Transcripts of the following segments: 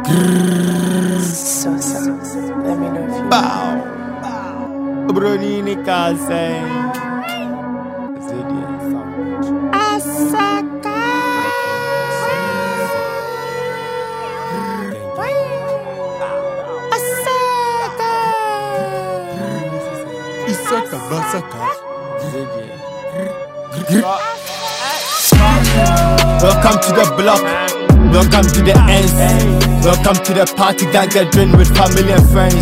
Sosa, let me know if you Bow. Bronini Kaseng. Asaka. Asaka. Isaka Basaka. Welcome to the block. Welcome to the ends. Welcome to the party, gang get drained with family and friends.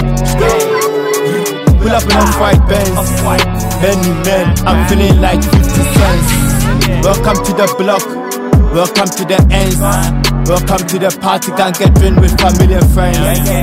Pull up in a fight Benz. Many men, I'm feeling like 50 cents. Welcome to the block. Welcome to the ends. Welcome to the party, gang get drained with family and friends.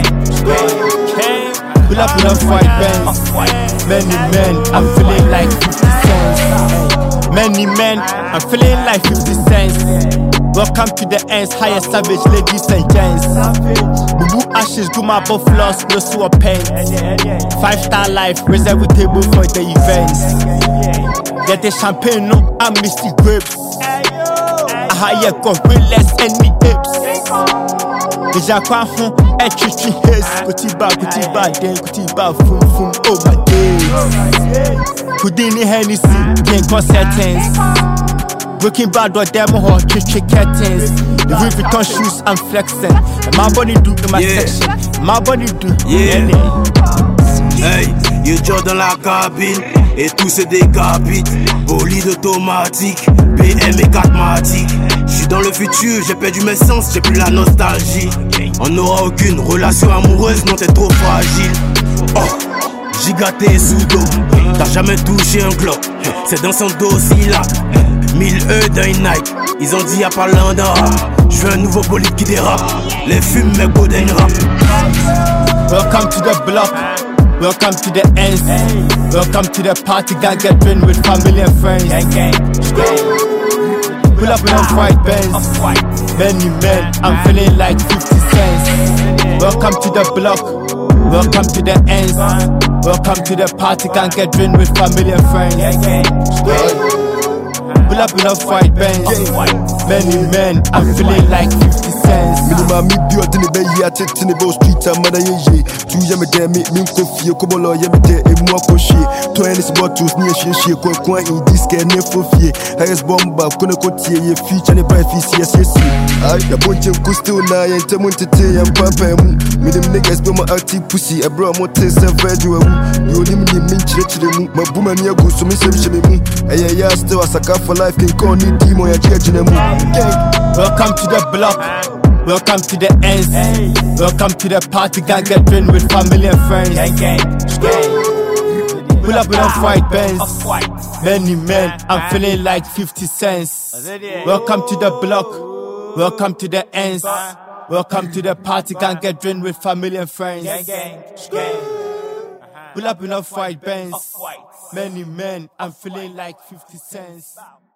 Pull up in a fight Benz. Many men, I'm feeling like 50 cents. Many men, I'm feeling like 50 cents. Welcome to the ends, higher savage, ladies and gents. Boo ashes, go my floors, no sewer paint. 5-star life, reserve a table for the events. Get the champagne, no, I'm misty grapes. A higher gorillas and me dips. Deja kwa hon, e chichi haze. Kutiba, den, kutiba, fum, oh my days. Houdini Hennessy, then concertings. Breaking bad or demo or chichi curtains. The Louis Vuitton shoes I'm flexing. And my body do in my section. My body do. Hey, you dans la cabine et tout se décapite. Bolide automatique, BM et 4matic. J'suis dans le futur, j'ai perdu mes sens, j'ai plus la nostalgie. On n'aura aucune relation amoureuse, non t'es trop fragile. Oh, gigaté sous dos, t'as jamais touché un globe. C'est dans son dossier là. 1000 E d'un Nike, ils ont dit y'a pas l'anda. J'veux un nouveau bolide qui dérape. Les fumes mes golden rap. Welcome to the block. Welcome to the ends. Welcome to the party, gang get drained with family and friends. Pull up in a fight Benz. Many men, I'm feeling like 50 cents. Welcome to the block. Welcome to the ends. Welcome to the party, gang get drained with family and friends. Pull up in a fight Benz. Many men, I'm feeling like 50 cents. Minimum me built in the bay, I take in the bow street, I'm mother ye. 2 years there, make me coffee, a couple of years there, a more coffee. 20 bottles near she, quite in this can never fear. Highest bomber, couldn't go to your feature and a bright fish, yes. I, the bunch of coastal now, and Tamunte and Papa. Medium niggas, but my active pussy, I brought more test and virtual. You only mean church, my woman, you go to me, I still as a car for life, can call me Demo, you're judging them. Welcome to the block. Welcome to the ends. Welcome to the party, gang get drained with family and friends. Pull up in a fight Benz. Many men, I'm feeling like 50 cents. Welcome to the block. Welcome to the ends. Welcome to the party, gang get drained with family and friends. Pull up in a fight Benz. Many men, I'm feeling like 50 cents.